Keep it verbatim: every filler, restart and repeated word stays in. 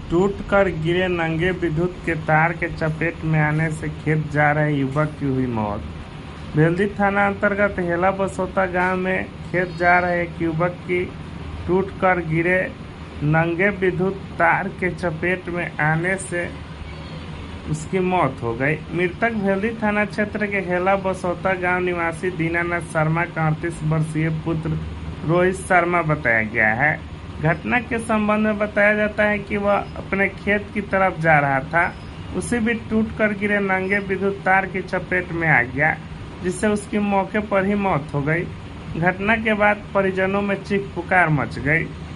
टूटकर गिरे नंगे विद्युत के तार के चपेट में आने से खेत जा रहे युवक की हुई मौत। बेलदी थाना अंतर्गत हेला बसोता गांव में खेत जा रहे एक युवक की टूटकर गिरे नंगे विद्युत तार के चपेट में आने से उसकी मौत हो गई। मृतक बेलदी थाना क्षेत्र के हेला बसोता गांव निवासी दीनानाथ शर्मा का अड़तीस वर्षीय पुत्र रोहित शर्मा बताया गया है। घटना के संबंध में बताया जाता है कि वह अपने खेत की तरफ जा रहा था, उसी भी टूट कर गिरे नंगे विद्युत तार की चपेट में आ गया, जिससे उसकी मौके पर ही मौत हो गई। घटना के बाद परिजनों में चीख पुकार मच गई।